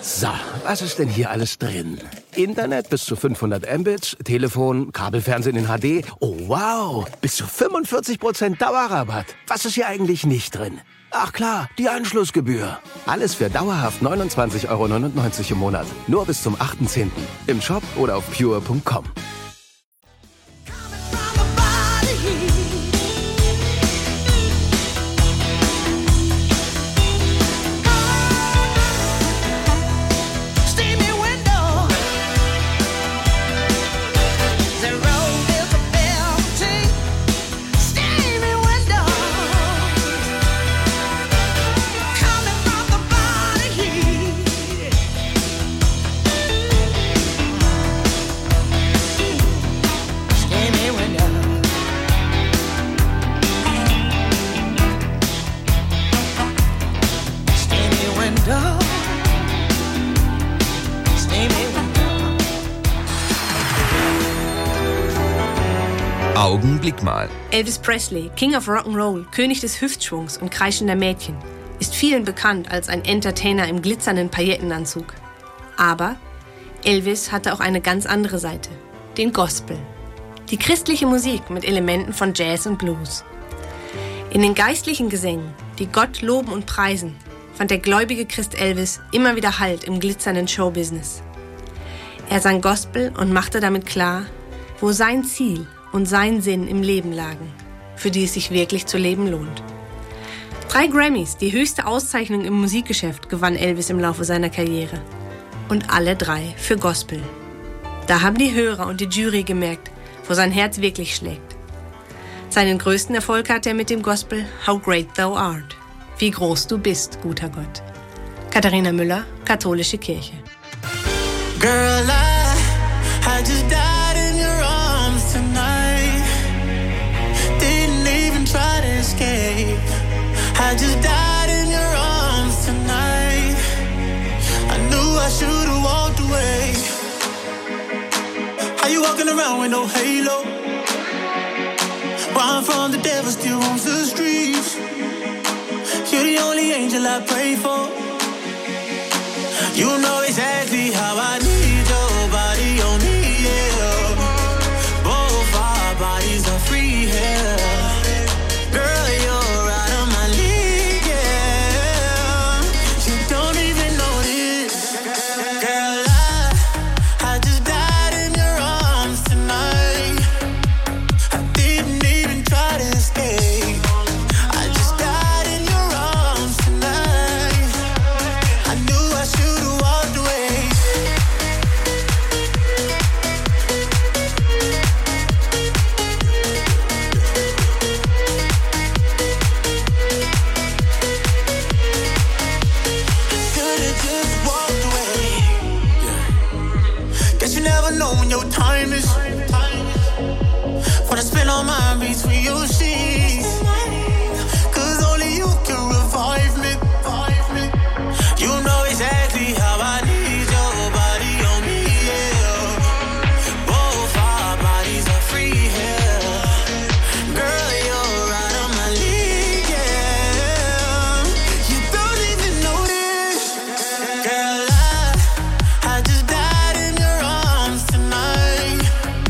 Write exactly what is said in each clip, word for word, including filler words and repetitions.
So, was ist denn hier alles drin? Internet bis zu fünfhundert Mbits, Telefon, Kabelfernsehen in H D. Oh wow, bis zu fünfundvierzig Prozent Dauerrabatt. Was ist hier eigentlich nicht drin? Ach klar, die Anschlussgebühr. Alles für dauerhaft neunundzwanzig Euro neunundneunzig im Monat. Nur bis zum achten zehnten Im Shop oder auf pure punkt com. Augenblick mal. Elvis Presley, King of Rock'n'Roll, König des Hüftschwungs und kreischender Mädchen, ist vielen bekannt als ein Entertainer im glitzernden Paillettenanzug. Aber Elvis hatte auch eine ganz andere Seite, den Gospel. Die christliche Musik mit Elementen von Jazz und Blues. In den geistlichen Gesängen, die Gott loben und preisen, fand der gläubige Christ Elvis immer wieder Halt im glitzernden Showbusiness. Er sang Gospel und machte damit klar, wo sein Ziel und sein Sinn im Leben lagen, für die es sich wirklich zu leben lohnt. Drei Grammys, die höchste Auszeichnung im Musikgeschäft, gewann Elvis im Laufe seiner Karriere. Und alle drei für Gospel. Da haben die Hörer und die Jury gemerkt, wo sein Herz wirklich schlägt. Seinen größten Erfolg hat er mit dem Gospel How Great Thou Art. Wie groß du bist, guter Gott. Katharina Müller, Katholische Kirche. Girl, I, I just died in your arms tonight. Didn't even try to escape. I just died in your arms tonight. I knew I should have walked away. How you walking around with no halo? Run from the devil, still roams the streets. You're the only angel I pray for. You know exactly how I need your body on me, yeah. Both our bodies are free here. Girl, you're out of my league, yeah. You don't even notice. Girl, I, I just died in your arms tonight. I didn't even try to escape. I just died in your arms tonight. I knew I should have walked away. Should have just walked away. Yeah. Guess you never know when your time is. Wanna spend all mine between your sheets. Cause only you can revive me. You know exactly how I need your body on me, yeah. Both our bodies are free here. Girl, you're out of my league, yeah. You don't even notice. Girl, I, I just died in your arms tonight.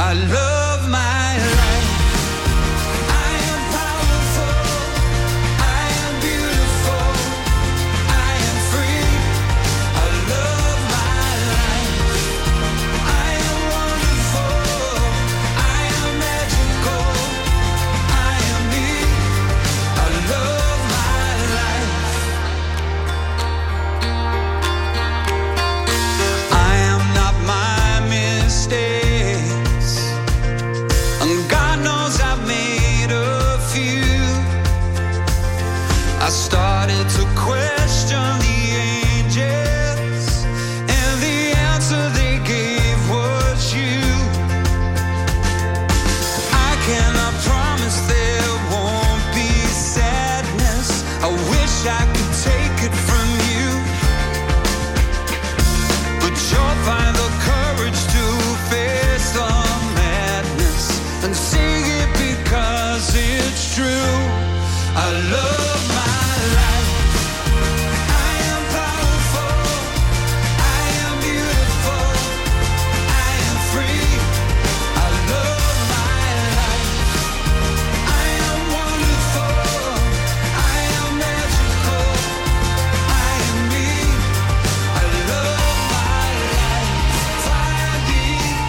I love my life. I am powerful. I am beautiful. I am free. I love my life. I am wonderful. I am magical. I am me. I love my life. I am not my mistakes, and God knows I've made a few. I started to question the angels, and the answer they gave was you. I cannot promise there won't be sadness. I wish I could take it from you, but you'll find the courage to face the madness and sing it because it's true. I love my life. I am powerful. I am beautiful. I am free. I love my life. I am wonderful. I am magical. I am me. I love my life. Fire the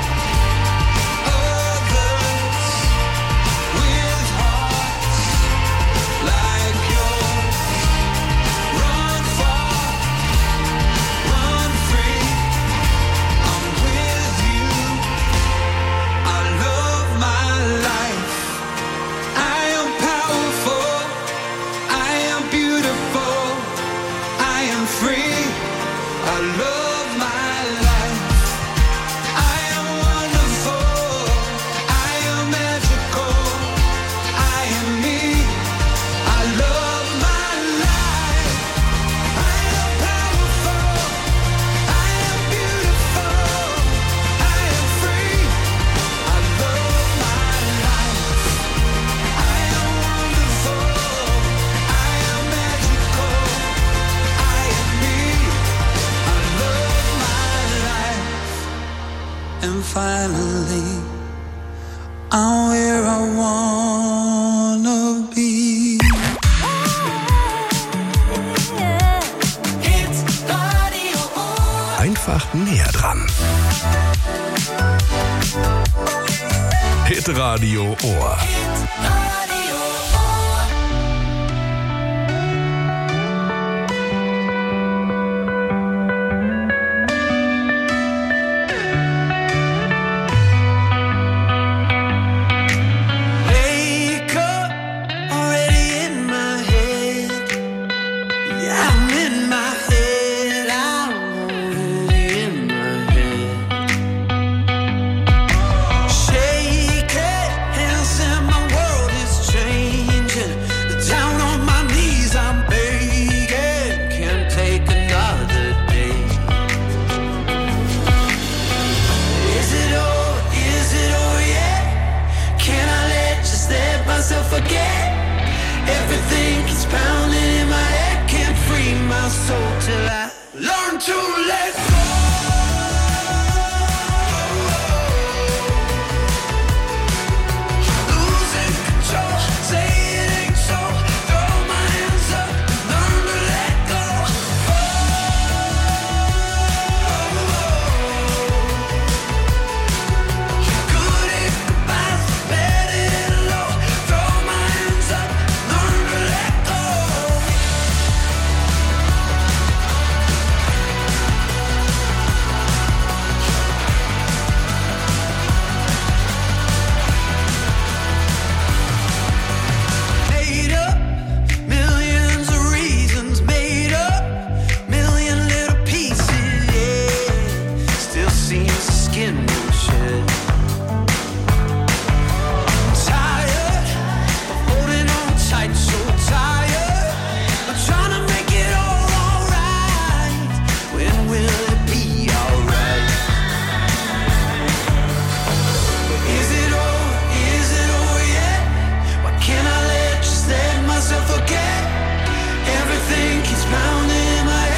others with hearts like yours. Run far, run free. I'm with you. I love my life. I am powerful. I am beautiful. I am free. I love my life. I am wonderful. I am magical. I am me. I love my life. I am powerful. I am beautiful. I am free. I love my life. I am wonderful. I am magical. I am me. I love my life. And finally, I'm where I wanna be. It's Radio Ohr. Einfach näher dran. Hitradio Ohr. Radio Ohr. Wake up, already in my head. Yeah, I'm in my head. I'm already in my head. Shake it, hands in my world is changing. Down on my knees, I'm begging. Can't take another day. Is it over? Is it over yet? Can I let just let myself forget? Everything keeps pounding in my head. Can't free my soul till I learn to let go. Losing control, say it ain't so. Throw my hands up, learn to let go. Good at goodbyes, bad at low. Throw my hands up, learn to let go.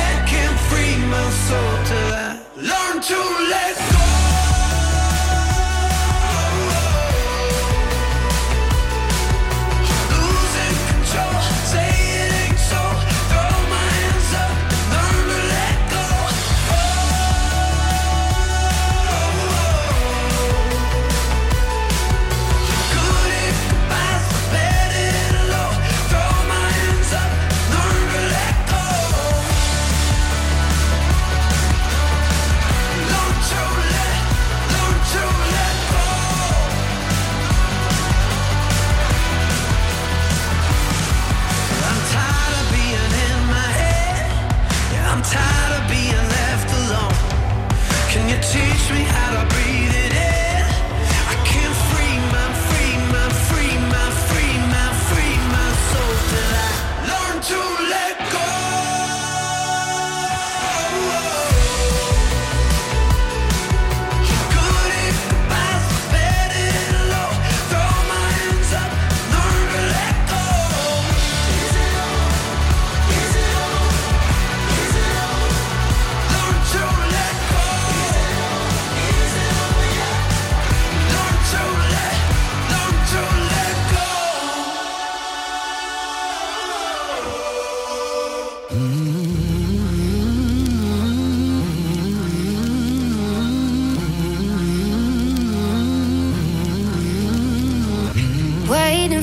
to let go.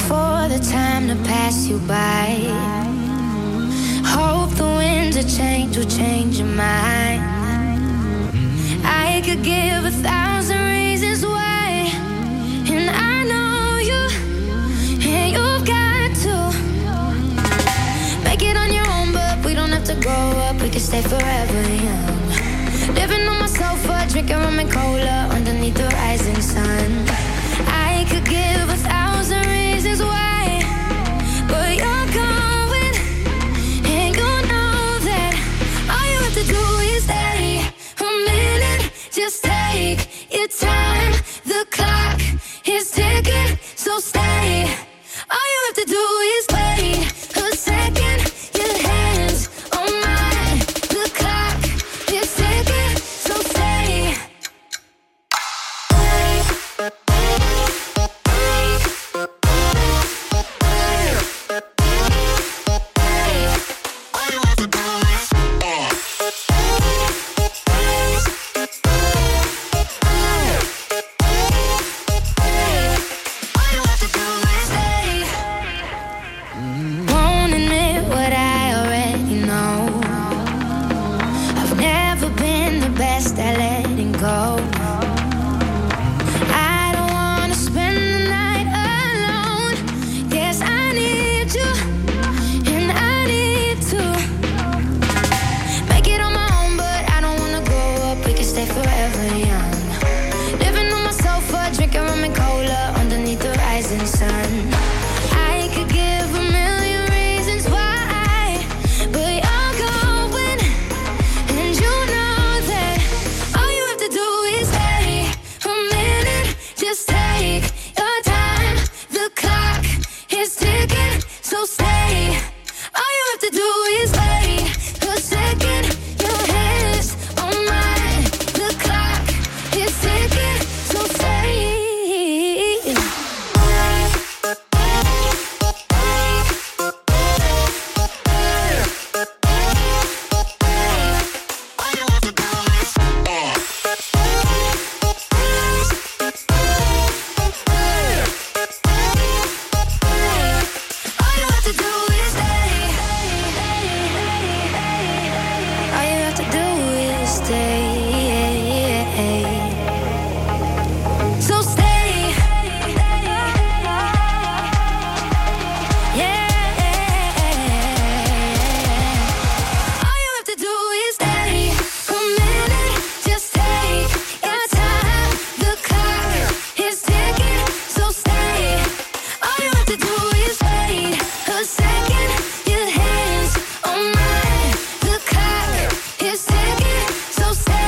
for the time to pass you by. Hope the winds of change will change your mind. I could give a thousand reasons why, and I know you, and you've got to make it on your own, but we don't have to grow up, we can stay forever young. Living on my sofa, drinking rum and cola underneath the rising sun. I could give a thousand reasons why, but you're going, and you know that all you have to do is stay a minute. Just take your time, the clock is ticking, so stay. All you have to do is